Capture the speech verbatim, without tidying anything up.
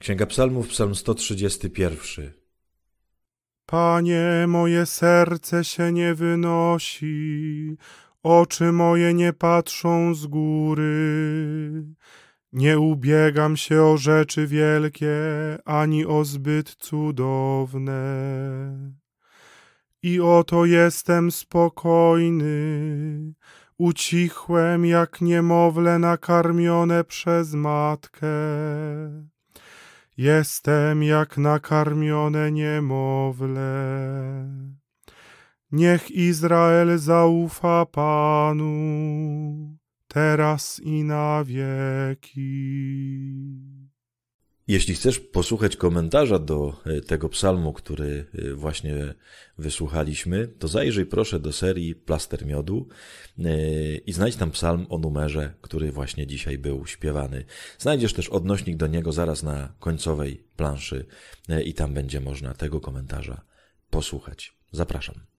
Księga Psalmów, psalm sto trzydziesty pierwszy. Panie, moje serce się nie wynosi, oczy moje nie patrzą z góry. Nie ubiegam się o rzeczy wielkie, ani o zbyt cudowne. I oto jestem spokojny, ucichłem jak niemowlę nakarmione przez matkę. Jestem jak nakarmione niemowlę. Niech Izrael zaufa Panu, teraz i na wieki. Jeśli chcesz posłuchać komentarza do tego psalmu, który właśnie wysłuchaliśmy, to zajrzyj proszę do serii Plaster Miodu i znajdź tam psalm o numerze, który właśnie dzisiaj był śpiewany. Znajdziesz też odnośnik do niego zaraz na końcowej planszy i tam będzie można tego komentarza posłuchać. Zapraszam.